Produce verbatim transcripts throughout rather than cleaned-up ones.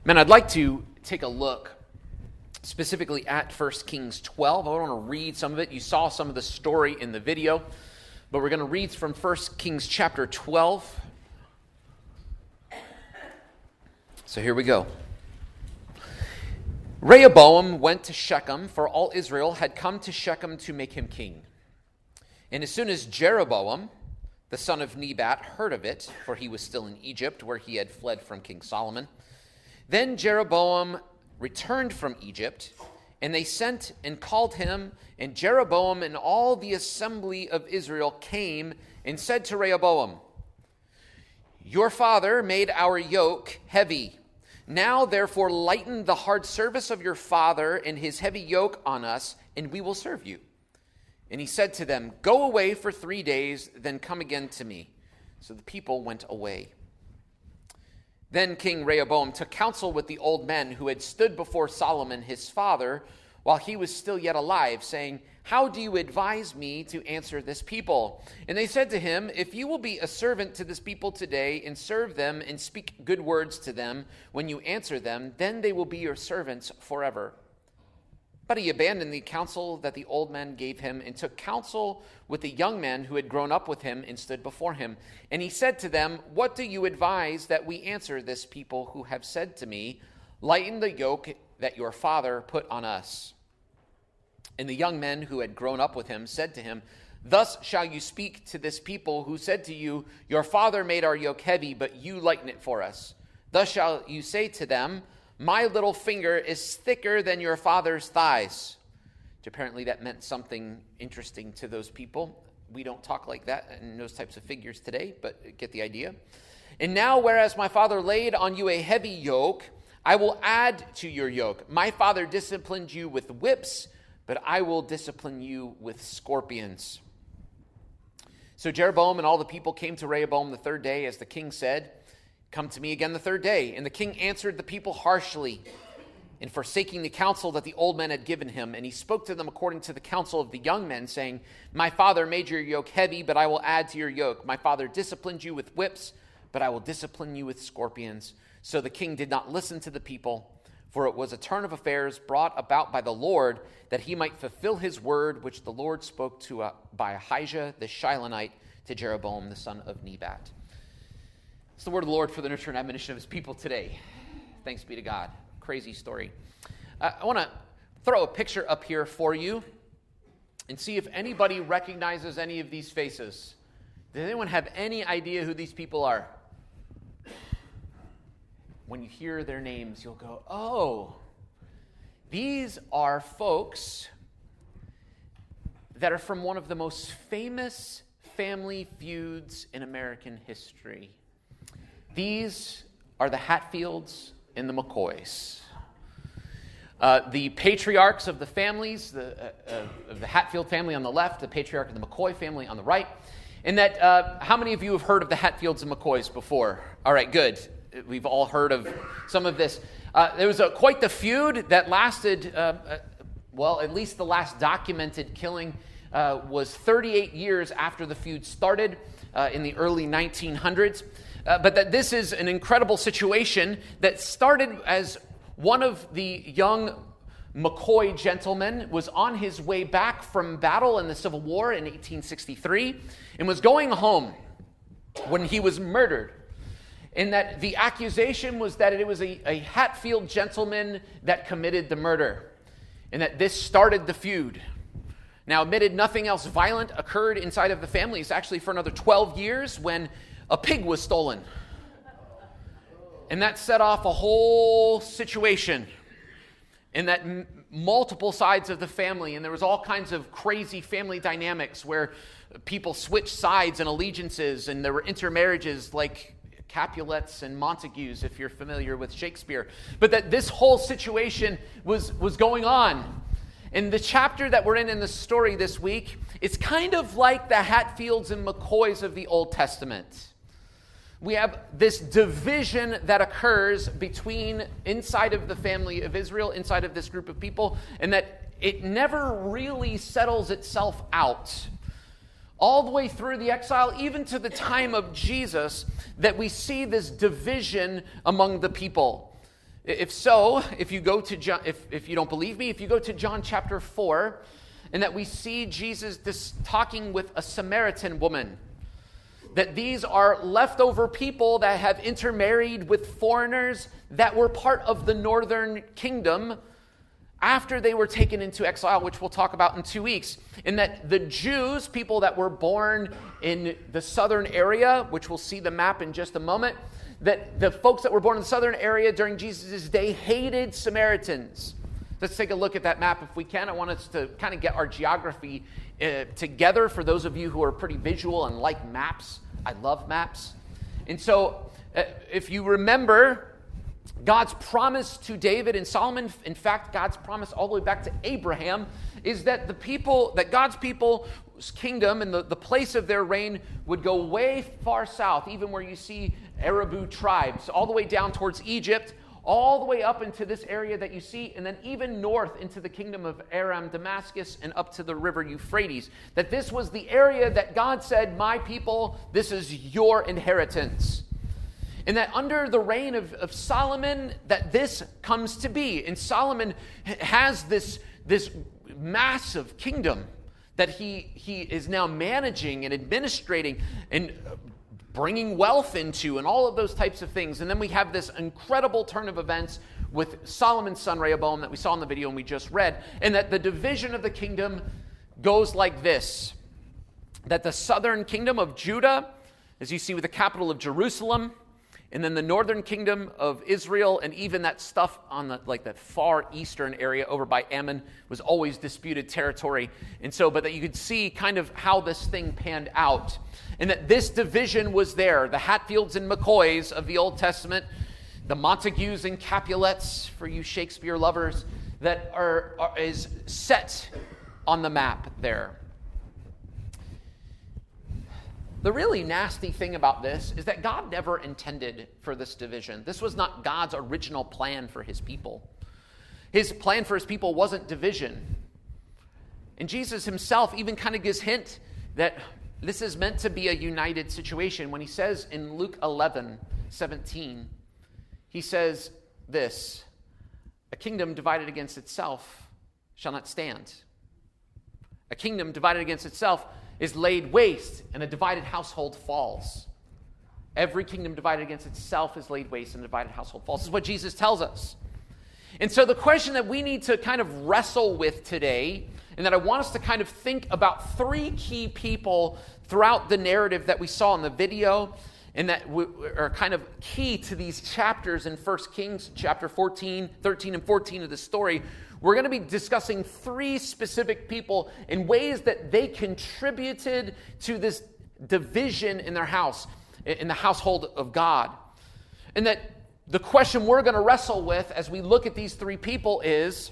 Man, I'd like to take a look specifically at First Kings twelve. I want to read some of it. You saw some of the story in the video, but we're going to read from First Kings chapter twelve. So here we go. Rehoboam went to Shechem, for all Israel had come to Shechem to make him king. And as soon as Jeroboam, the son of Nebat, heard of it, for he was still in Egypt, where he had fled from King Solomon, then Jeroboam returned from Egypt, and they sent and called him, and Jeroboam and all the assembly of Israel came and said to Rehoboam, "Your father made our yoke heavy. Now, therefore, lighten the hard service of your father and his heavy yoke on us, and we will serve you." And he said to them, "Go away for three days, then come again to me." So the people went away. Then King Rehoboam took counsel with the old men who had stood before Solomon his father while he was still yet alive, saying, "How do you advise me to answer this people?" And they said to him, "If you will be a servant to this people today and serve them and speak good words to them when you answer them, then they will be your servants forever." But he abandoned the counsel that the old men gave him and took counsel with the young men who had grown up with him and stood before him. And he said to them, "What do you advise that we answer this people who have said to me, 'Lighten the yoke that your father put on us'?" And the young men who had grown up with him said to him, "Thus shall you speak to this people who said to you, 'Your father made our yoke heavy, but you lighten it for us.' Thus shall you say to them, 'My little finger is thicker than your father's thighs.'" Which apparently that meant something interesting to those people. We don't talk like that in those types of figures today, but get the idea. "And now, whereas my father laid on you a heavy yoke, I will add to your yoke. My father disciplined you with whips, but I will discipline you with scorpions." So Jeroboam and all the people came to Rehoboam the third day, as the king said, "Come to me again the third day." And the king answered the people harshly, in forsaking the counsel that the old men had given him. And he spoke to them according to the counsel of the young men, saying, "My father made your yoke heavy, but I will add to your yoke. My father disciplined you with whips, but I will discipline you with scorpions." So the king did not listen to the people, for it was a turn of affairs brought about by the Lord, that he might fulfill his word, which the Lord spoke to uh, by Ahijah the Shilonite to Jeroboam the son of Nebat. It's the word of the Lord for the nurture and admonition of his people today. Thanks be to God. Crazy story. Uh, I want to throw a picture up here for you and see if anybody recognizes any of these faces. Does anyone have any idea who these people are? When you hear their names, you'll go, "Oh, these are folks that are from one of the most famous family feuds in American history." These are the Hatfields and the McCoys. Uh, the patriarchs of the families, the, uh, uh, of the Hatfield family on the left, the patriarch of the McCoy family on the right. And that, uh, how many of you have heard of the Hatfields and McCoys before? All right, good. We've all heard of some of this. Uh, there was a, quite the feud that lasted, uh, uh, well, at least the last documented killing uh, was thirty-eight years after the feud started uh, in the early nineteen hundreds. Uh, but that this is an incredible situation that started as one of the young McCoy gentlemen was on his way back from battle in the Civil War in eighteen sixty-three and was going home when he was murdered. And that the accusation was that it was a, a Hatfield gentleman that committed the murder, and that this started the feud. Now, admitted nothing else violent occurred inside of the family. It's actually for another twelve years when a pig was stolen. And that set off a whole situation. And that m- multiple sides of the family, and there was all kinds of crazy family dynamics where people switched sides and allegiances, and there were intermarriages like Capulets and Montagues, if you're familiar with Shakespeare. But that this whole situation was, was going on. In the chapter that we're in in the story this week, it's kind of like the Hatfields and McCoys of the Old Testament. We have this division that occurs between inside of the family of Israel, inside of this group of people, and that it never really settles itself out. All the way through the exile, even to the time of Jesus, that we see this division among the people. If so, if you go to John, if, if you don't believe me, if you go to John chapter four, and that we see Jesus this talking with a Samaritan woman, that these are leftover people that have intermarried with foreigners that were part of the northern kingdom after they were taken into exile, which we'll talk about in two weeks. And that the Jews, people that were born in the southern area, which we'll see the map in just a moment, that the folks that were born in the southern area during Jesus' day hated Samaritans. Let's take a look at that map if we can. I want us to kind of get our geography uh, together for those of you who are pretty visual and like maps. I love maps. And so uh, if you remember, God's promise to David and Solomon, in fact, God's promise all the way back to Abraham, is that the people, that God's people's kingdom and the, the place of their reign would go way far south, even where you see Arabu tribes, all the way down towards Egypt, all the way up into this area that you see, and then even north into the kingdom of Aram, Damascus, and up to the river Euphrates. That this was the area that God said, my people, this is your inheritance. And that under the reign of, of Solomon, that this comes to be. And Solomon has this, this massive kingdom that he, he is now managing and administrating and bringing wealth into and all of those types of things. And then we have this incredible turn of events with Solomon's son Rehoboam that we saw in the video and we just read. And that the division of the kingdom goes like this. That the southern kingdom of Judah, as you see with the capital of Jerusalem, and then the northern kingdom of Israel, and even that stuff on the like that far eastern area over by Ammon was always disputed territory. And so, but that you could see kind of how this thing panned out. And that this division was there. The Hatfields and McCoys of the Old Testament, the Montagues and Capulets, for you Shakespeare lovers, that are, are is set on the map there. The really nasty thing about this is that God never intended for this division. This was not God's original plan for his people. His plan for his people wasn't division. And Jesus himself even kind of gives hint that this is meant to be a united situation. When he says in Luke eleven seventeen, he says this, a kingdom divided against itself shall not stand. A kingdom divided against itself is laid waste, and a divided household falls. Every kingdom divided against itself is laid waste, and a divided household falls. This is what Jesus tells us. And so the question that we need to kind of wrestle with today, and that I want us to kind of think about three key people throughout the narrative that we saw in the video, and that are kind of key to these chapters in First Kings, chapter fourteen, thirteen, and fourteen of the story. We're going to be discussing three specific people in ways that they contributed to this division in their house, in the household of God. And that the question we're going to wrestle with as we look at these three people is,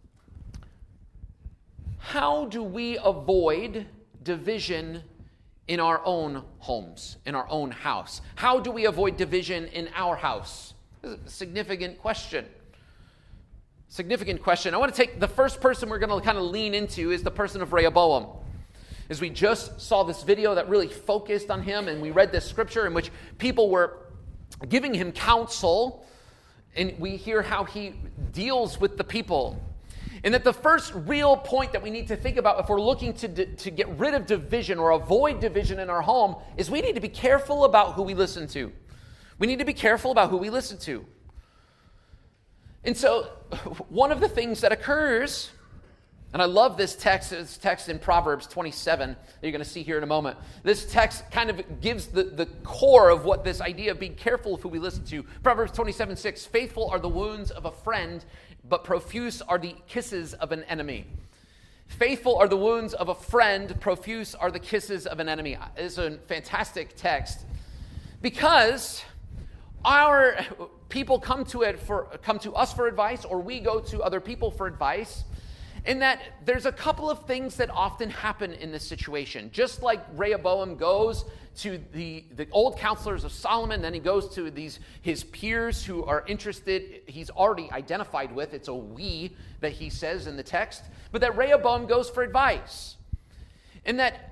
how do we avoid division in our own homes, in our own house? How do we avoid division in our house? This is a significant question. Significant question. I want to take the first person we're going to kind of lean into is the person of Rehoboam. As we just saw this video that really focused on him, and we read this scripture in which people were giving him counsel, and we hear how he deals with the people. And that the first real point that we need to think about if we're looking to, to get rid of division or avoid division in our home is we need to be careful about who we listen to. We need to be careful about who we listen to. And so one of the things that occurs, and I love this text, this text in Proverbs twenty-seven that you're going to see here in a moment. This text kind of gives the, the core of what this idea of being careful of who we listen to. Proverbs twenty-seven six, faithful are the wounds of a friend, but profuse are the kisses of an enemy. Faithful are the wounds of a friend, profuse are the kisses of an enemy. It's a fantastic text because our people come to it for come to us for advice, or we go to other people for advice. In that there's a couple of things that often happen in this situation. Just like Rehoboam goes to the, the old counselors of Solomon, then he goes to these his peers who are interested, he's already identified with. It's a we that he says in the text. But that Rehoboam goes for advice. And that,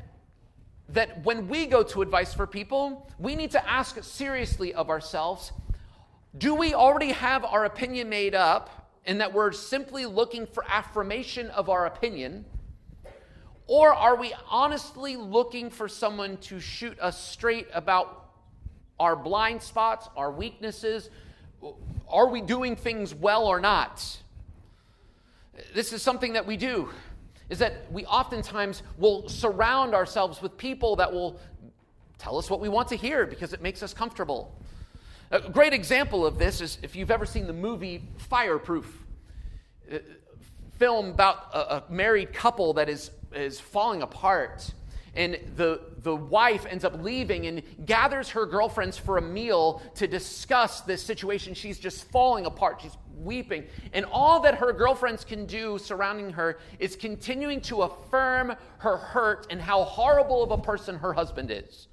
that when we go to advice for people, we need to ask seriously of ourselves, Do we already have our opinion made up and that we're simply looking for affirmation of our opinion? Or are we honestly looking for someone to shoot us straight about our blind spots, our weaknesses? Are we doing things well or not? This is something that we do, is that we oftentimes will surround ourselves with people that will tell us what we want to hear because it makes us comfortable. A great example of this is if you've ever seen the movie Fireproof, a film about a, a married couple that is, is falling apart. And the, the wife ends up leaving and gathers her girlfriends for a meal to discuss this situation. She's just falling apart. She's weeping. And all that her girlfriends can do surrounding her is continuing to affirm her hurt and how horrible of a person her husband is.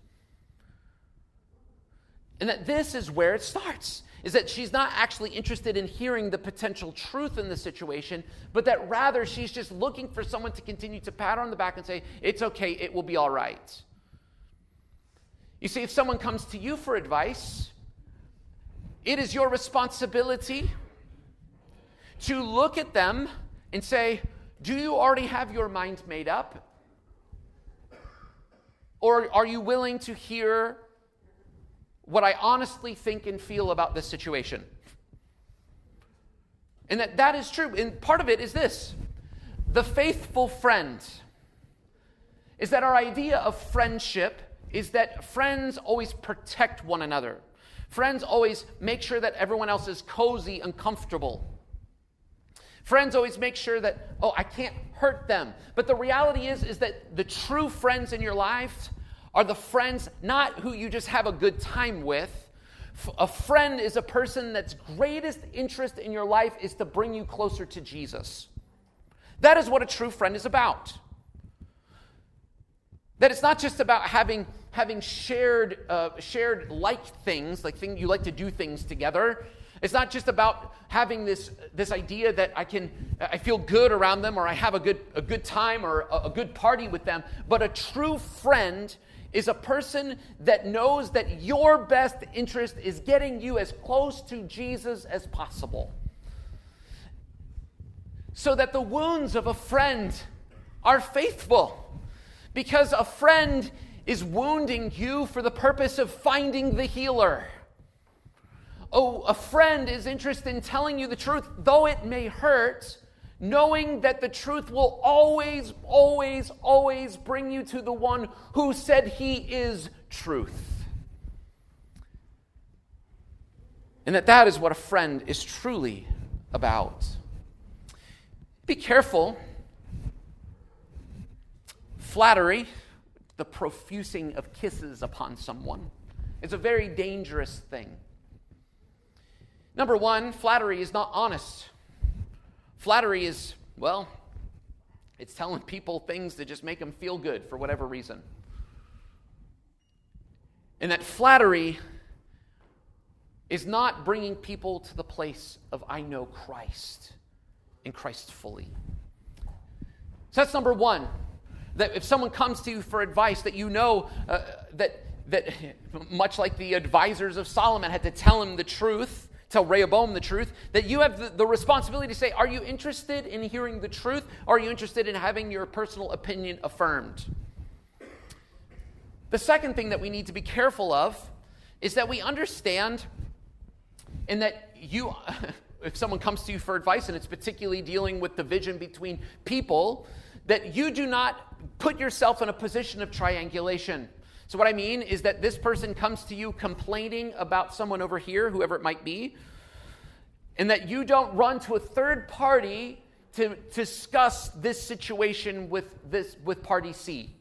And that this is where it starts, is that she's not actually interested in hearing the potential truth in the situation, but that rather she's just looking for someone to continue to pat her on the back and say, it's okay, it will be all right. You see, if someone comes to you for advice, it is your responsibility to look at them and say, do you already have your mind made up? Or are you willing to hear what I honestly think and feel about this situation? And that that is true. And part of it is this. The faithful friend is that our idea of friendship is that friends always protect one another. Friends always make sure that everyone else is cozy and comfortable. Friends always make sure that, oh, I can't hurt them. But the reality is, is that the true friends in your life are the friends not who you just have a good time with. A friend is a person that's greatest interest in your life is to bring you closer to Jesus. That is what a true friend is about. That it's not just about having, having shared, uh, shared like things, like thing, you like to do things together. It's not just about having this, this idea that I can I feel good around them or I have a good, a good time or a, a good party with them. But a true friend is a person that knows that your best interest is getting you as close to Jesus as possible. So that the wounds of a friend are faithful. Because a friend is wounding you for the purpose of finding the healer. Oh, a friend is interested in telling you the truth, though it may hurt, knowing that the truth will always, always, always bring you to the one who said he is truth. And that that is what a friend is truly about. Be careful. Flattery, the profusing of kisses upon someone, is a very dangerous thing. Number one, flattery is not honest. Flattery is, well, it's telling people things that just make them feel good for whatever reason. And that flattery is not bringing people to the place of I know Christ and Christ fully. So that's number one. That if someone comes to you for advice, that you know uh, that, that much like the advisors of Solomon had to tell him the truth, tell Rehoboam the truth, that you have the, the responsibility to say, are you interested in hearing the truth? Or are you interested in having your personal opinion affirmed? The second thing that we need to be careful of is that we understand and that you, if someone comes to you for advice, and it's particularly dealing with division between people, that you do not put yourself in a position of triangulation. So what I mean is that this person comes to you complaining about someone over here, whoever it might be, and that you don't run to a third party to discuss this situation with this with party C.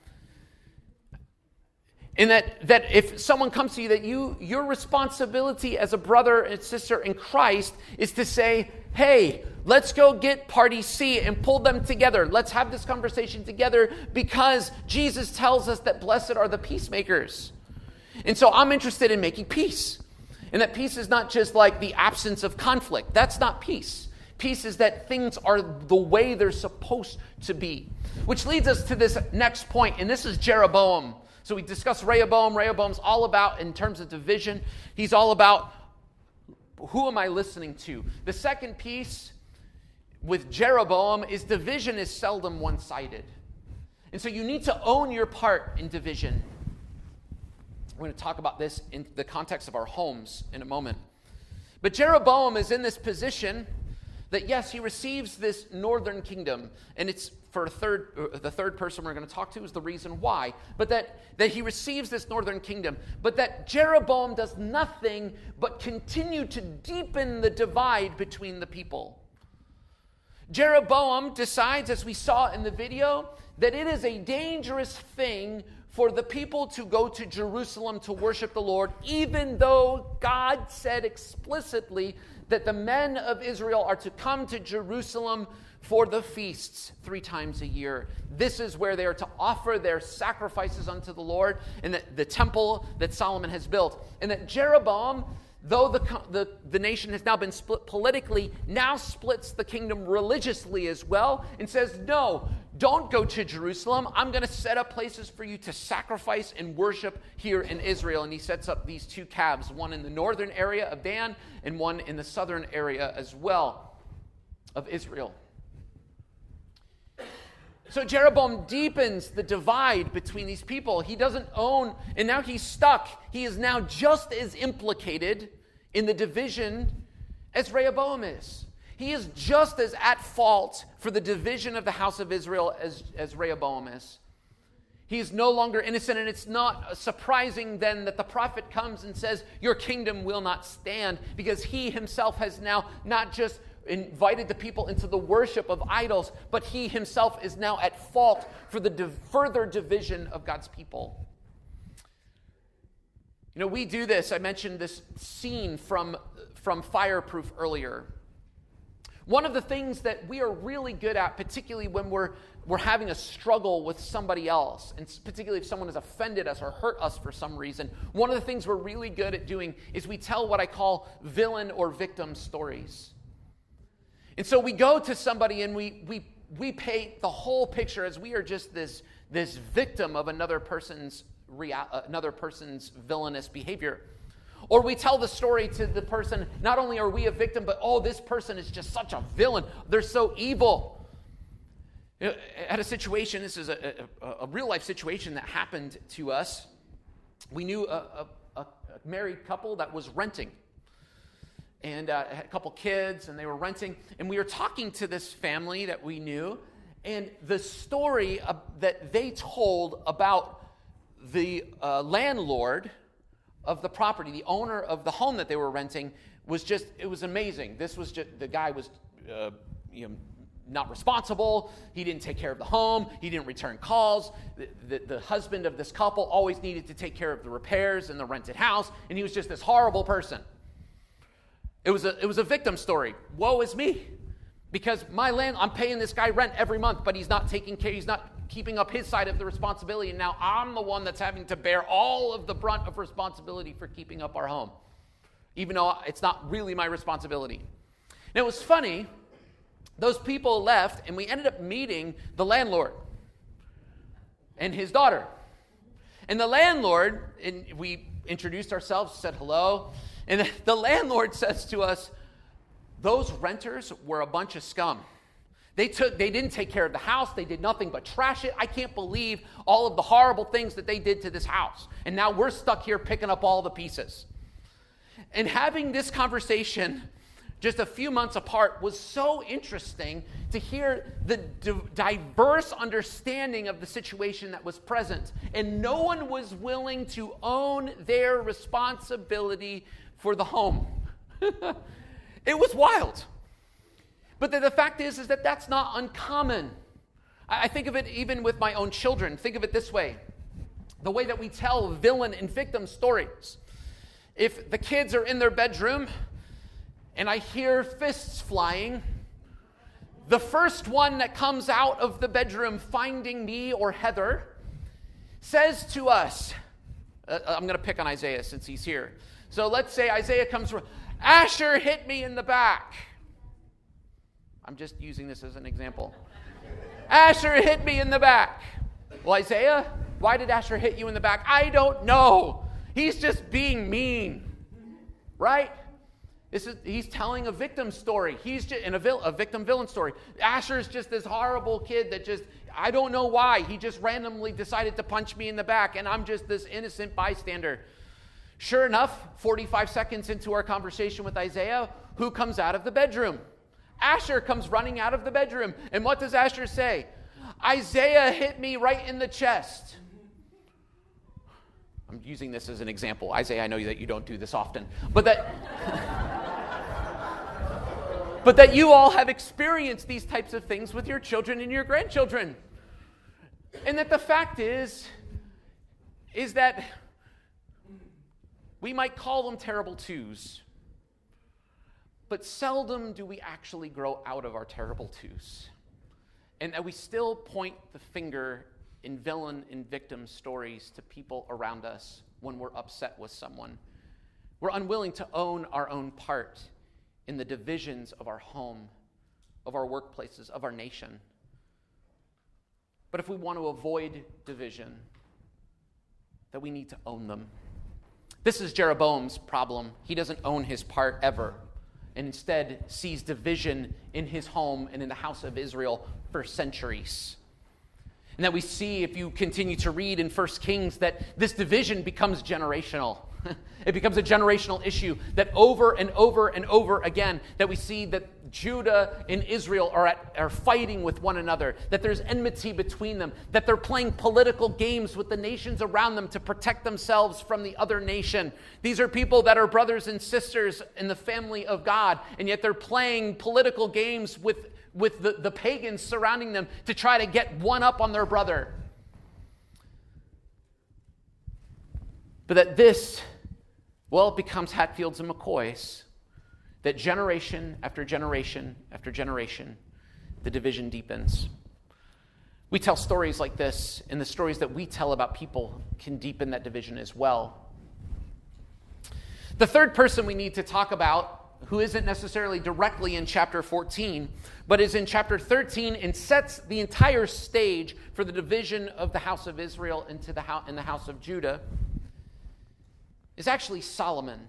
And that, that if someone comes to you, that you your responsibility as a brother and sister in Christ is to say, hey, let's go get party C and pull them together. Let's have this conversation together because Jesus tells us that blessed are the peacemakers. And so I'm interested in making peace. And that peace is not just like the absence of conflict. That's not peace. Peace is that things are the way they're supposed to be. Which leads us to this next point, and this is Jeroboam. So we discussed Rehoboam. Rehoboam's all about, in terms of division, he's all about who am I listening to? The second piece with Jeroboam is division is seldom one-sided. And so you need to own your part in division. We're going to talk about this in the context of our homes in a moment. But Jeroboam is in this position that, yes, he receives this northern kingdom, and it's for a third, uh, the third person we're going to talk to is the reason why, but that, that he receives this northern kingdom, but that Jeroboam does nothing but continue to deepen the divide between the people. Jeroboam decides, as we saw in the video, that it is a dangerous thing for the people to go to Jerusalem to worship the Lord, even though God said explicitly that the men of Israel are to come to Jerusalem for the feasts three times a year. This is where they are to offer their sacrifices unto the Lord in the, the temple that Solomon has built. And that Jeroboam, though the, the, the nation has now been split politically, now splits the kingdom religiously as well and says, no, don't go to Jerusalem. I'm going to set up places for you to sacrifice and worship here in Israel. And he sets up these two calves, one in the northern area of Dan and one in the southern area as well of Israel. So Jeroboam deepens the divide between these people. He doesn't own, and now he's stuck. He is now just as implicated in the division as Rehoboam is. He is just as at fault for the division of the house of Israel as, as Rehoboam is. He is no longer innocent, and it's not surprising then that the prophet comes and says, your kingdom will not stand, because he himself has now not just invited the people into the worship of idols, but he himself is now at fault for the div- further division of God's people. You know, we do this. I mentioned this scene from, from Fireproof earlier. One of the things that we are really good at, particularly when we're, we're having a struggle with somebody else, and particularly if someone has offended us or hurt us for some reason, one of the things we're really good at doing is we tell what I call villain or victim stories. And so we go to somebody and we we we paint the whole picture as we are just this, this victim of another person's real, uh, another person's villainous behavior. Or we tell the story to the person, not only are we a victim, but oh, this person is just such a villain. They're so evil. You know, at a situation, this is a, a, a real life situation that happened to us. We knew a, a, a married couple that was renting. And uh, had a couple kids, and they were renting. And we were talking to this family that we knew, and the story uh, that they told about the uh, landlord of the property, the owner of the home that they were renting, was just, it was amazing. This was just, the guy was, uh, you know, not responsible. He didn't take care of the home. He didn't return calls. The, the, the husband of this couple always needed to take care of the repairs in the rented house, and he was just this horrible person. It was a it was a victim story. Woe is me, because my land, I'm paying this guy rent every month, but he's not taking care, he's not keeping up his side of the responsibility, and now I'm the one that's having to bear all of the brunt of responsibility for keeping up our home, even though it's not really my responsibility. And it was funny, those people left, and we ended up meeting the landlord and his daughter. And the landlord, and we introduced ourselves, said hello. And the landlord says to us, those renters were a bunch of scum. They took, they didn't take care of the house. They did nothing but trash it. I can't believe all of the horrible things that they did to this house. And now we're stuck here picking up all the pieces. And having this conversation just a few months apart was so interesting to hear the d- diverse understanding of the situation that was present. And no one was willing to own their responsibility for the home. It was wild. But the, the fact is, is that that's not uncommon. I, I think of it even with my own children. Think of it this way. The way that we tell villain and victim stories. If the kids are in their bedroom and I hear fists flying, the first one that comes out of the bedroom finding me or Heather says to us, uh, I'm going to pick on Isaiah since he's here. So let's say Isaiah comes from, Asher hit me in the back. I'm just using this as an example. Asher hit me in the back. Well, Isaiah, why did Asher hit you in the back? I don't know. He's just being mean. Right? This is, he's telling a victim story. He's just, in a, vil, a victim villain story. Asher's just this horrible kid that just, I don't know why. He just randomly decided to punch me in the back, and I'm just this innocent bystander. Sure enough, forty-five seconds into our conversation with Isaiah, who comes out of the bedroom? Asher comes running out of the bedroom. And what does Asher say? Isaiah hit me right in the chest. I'm using this as an example. Isaiah, I know that you don't do this often. But that... But that you all have experienced these types of things with your children and your grandchildren. And that the fact is, is that we might call them terrible twos, but seldom do we actually grow out of our terrible twos. And that we still point the finger in villain and victim stories to people around us when we're upset with someone. We're unwilling to own our own part in the divisions of our home, of our workplaces, of our nation. But if we want to avoid division, that we need to own them. This is Jeroboam's problem. He doesn't own his part ever, and instead sees division in his home and in the house of Israel for centuries. And that we see, if you continue to read in First Kings, that this division becomes generational. It becomes a generational issue that over and over and over again, that we see that Judah and Israel are, at, are fighting with one another, that there's enmity between them, that they're playing political games with the nations around them to protect themselves from the other nation. These are people that are brothers and sisters in the family of God, and yet they're playing political games with, with the, the pagans surrounding them to try to get one up on their brother. But that this, well, it becomes Hatfields and McCoys, that generation after generation after generation, the division deepens. We tell stories like this, and the stories that we tell about people can deepen that division as well. The third person we need to talk about, who isn't necessarily directly in chapter fourteen, but is in chapter thirteen and sets the entire stage for the division of the house of Israel into the house, in the house of Judah, is actually Solomon.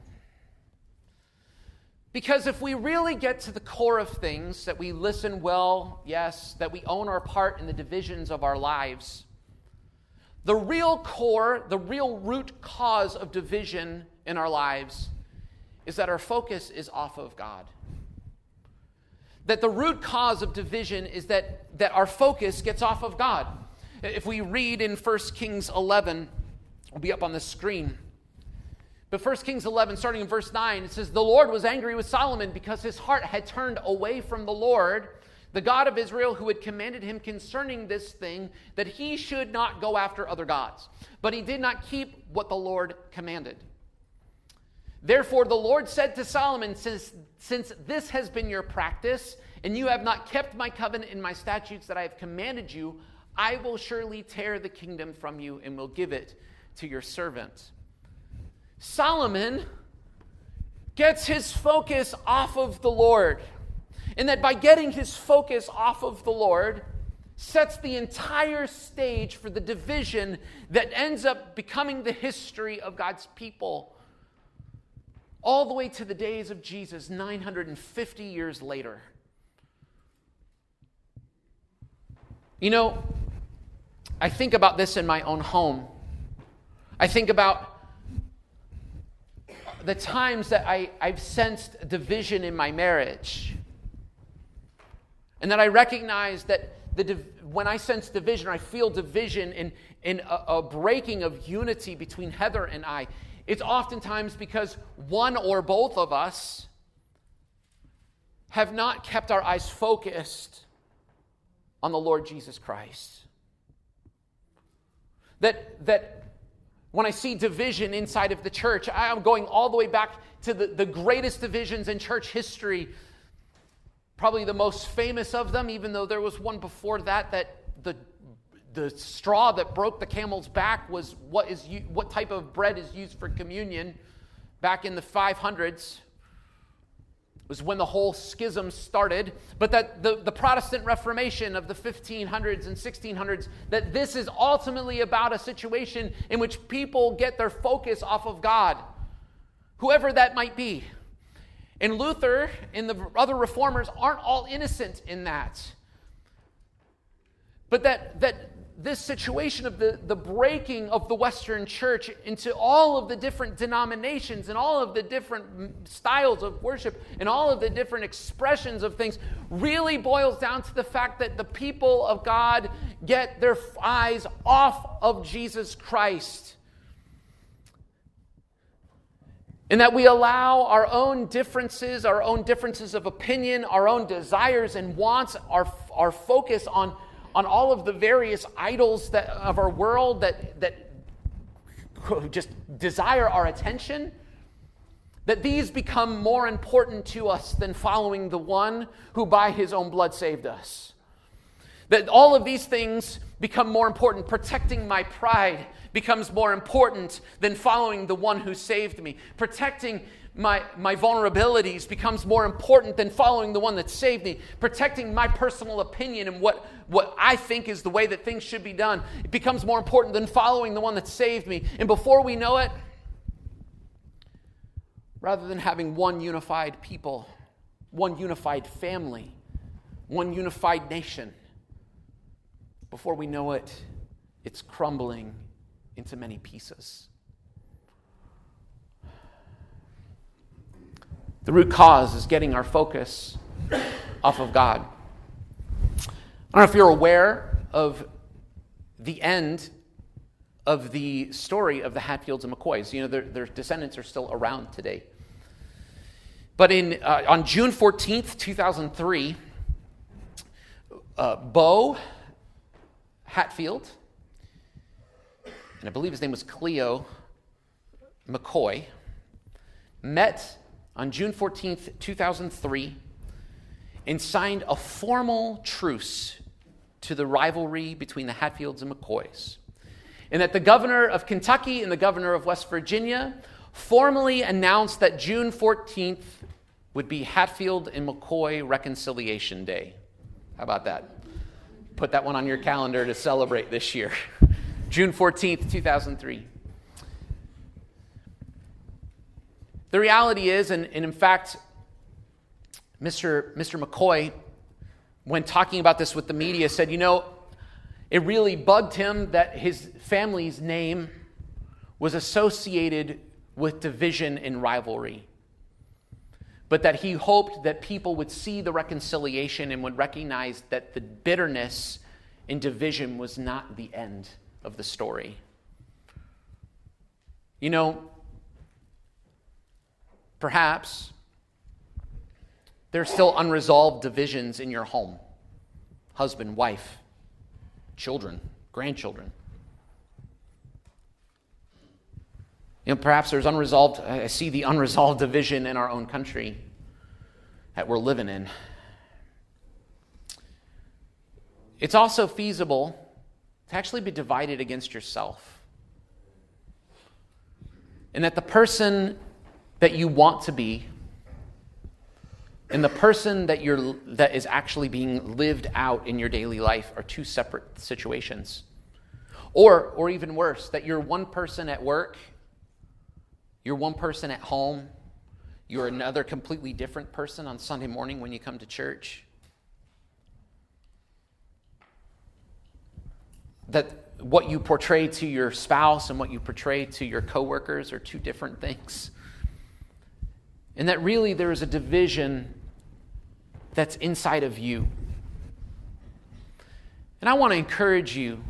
Because if we really get to the core of things, that we listen well, yes, that we own our part in the divisions of our lives, the real core, the real root cause of division in our lives is that our focus is off of God. That the root cause of division is that, that our focus gets off of God. If we read in First Kings eleven, it'll be up on the screen. But First Kings eleven, starting in verse nine, it says, "The Lord was angry with Solomon because his heart had turned away from the Lord, the God of Israel, who had commanded him concerning this thing, that he should not go after other gods. But he did not keep what the Lord commanded. Therefore the Lord said to Solomon, since, since this has been your practice, and you have not kept my covenant and my statutes that I have commanded you, I will surely tear the kingdom from you and will give it to your servant." Solomon gets his focus off of the Lord. And that by getting his focus off of the Lord, sets the entire stage for the division that ends up becoming the history of God's people, all the way to the days of Jesus, nine hundred fifty years later. You know, I think about this in my own home. I think about the times that I, I've sensed division in my marriage. And that I recognize that the div- when I sense division, I feel division in, in a, a breaking of unity between Heather and I. It's oftentimes because one or both of us have not kept our eyes focused on the Lord Jesus Christ. That, that when I see division inside of the church, I am going all the way back to the, the greatest divisions in church history. Probably the most famous of them, even though there was one before that, that the, the straw that broke the camel's back was what is what type of bread is used for communion back in the five hundreds. Was when the whole schism started. But that the, the Protestant Reformation of the fifteen hundreds and sixteen hundreds, that this is ultimately about a situation in which people get their focus off of God, whoever that might be. And Luther and the other reformers aren't all innocent in that. But that, that this situation of the, the breaking of the Western church into all of the different denominations and all of the different styles of worship and all of the different expressions of things really boils down to the fact that the people of God get their eyes off of Jesus Christ. And that we allow our own differences, our own differences of opinion, our own desires and wants, our, our focus on, on all of the various idols that, of our world that, that just desire our attention, that these become more important to us than following the one who by his own blood saved us. That all of these things become more important. Protecting my pride becomes more important than following the one who saved me. Protecting my, my vulnerabilities becomes more important than following the one that saved me. Protecting my personal opinion and what, what I think is the way that things should be done, it becomes more important than following the one that saved me. And before we know it, rather than having one unified people, one unified family, one unified nation, before we know it, it's crumbling into many pieces. The root cause is getting our focus off of God. I don't know if you're aware of the end of the story of the Hatfields and McCoys. You know, their, their descendants are still around today. But in uh, on June fourteenth, two thousand three, uh, Bo Hatfield, and I believe his name was Cleo McCoy, met on June fourteenth, two thousand three, and signed a formal truce to the rivalry between the Hatfields and McCoys. And that the governor of Kentucky and the governor of West Virginia formally announced that June fourteenth would be Hatfield and McCoy Reconciliation Day. How about that? Put that one on your calendar to celebrate this year. June fourteenth, two thousand three. The reality is, and, and in fact, Mister Mister McCoy, when talking about this with the media, said, you know, it really bugged him that his family's name was associated with division and rivalry, but that he hoped that people would see the reconciliation and would recognize that the bitterness and division was not the end of the story. You know, perhaps there's still unresolved divisions in your home. Husband, wife, children, grandchildren. You know, perhaps there's unresolved, I see the unresolved division in our own country that we're living in. It's also feasible to actually be divided against yourself. And that the person that you want to be and the person that you're that is actually being lived out in your daily life are two separate situations. Or, or even worse, that you're one person at work, you're one person at home, you're another completely different person on Sunday morning when you come to church. That what you portray to your spouse and what you portray to your coworkers are two different things. And that really there is a division that's inside of you. And I want to encourage you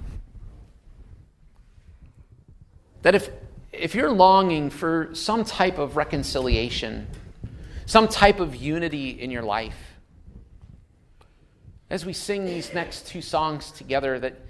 that if if you're longing for some type of reconciliation, some type of unity in your life, as we sing these next two songs together, that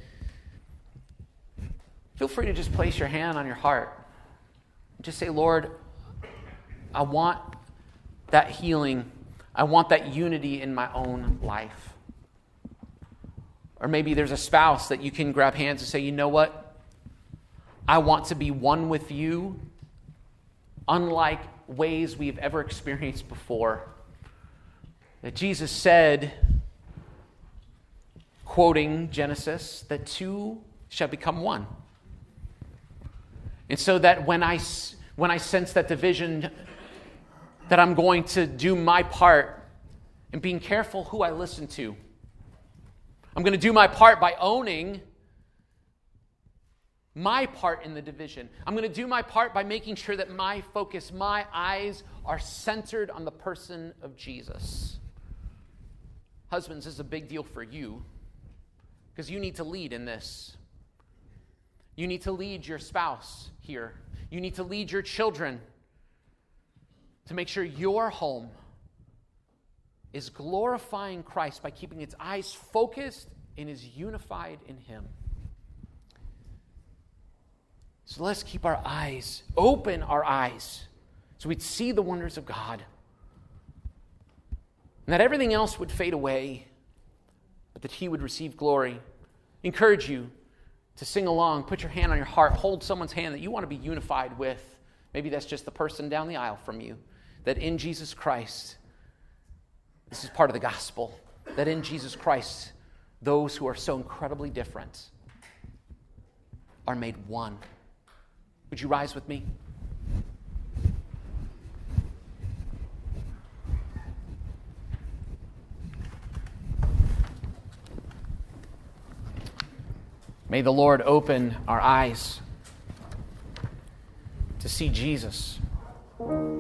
feel free to just place your hand on your heart. Just say, Lord, I want that healing. I want that unity in my own life. Or maybe there's a spouse that you can grab hands and say, you know what? I want to be one with you, unlike ways we've ever experienced before. That Jesus said, quoting Genesis, that two shall become one. And so that when I, when I sense that division that I'm going to do my part in being careful who I listen to. I'm going to do my part by owning my part in the division. I'm going to do my part by making sure that my focus, my eyes are centered on the person of Jesus. Husbands, this is a big deal for you because you need to lead in this. You need to lead your spouse here. You need to lead your children to make sure your home is glorifying Christ by keeping its eyes focused and is unified in Him. So let's keep our eyes, open our eyes, so we'd see the wonders of God. And that everything else would fade away, but that He would receive glory. Encourage you to sing along, put your hand on your heart, hold someone's hand that you want to be unified with. Maybe that's just the person down the aisle from you. That in Jesus Christ, this is part of the gospel, that in Jesus Christ, those who are so incredibly different are made one. Would you rise with me? May the Lord open our eyes to see Jesus.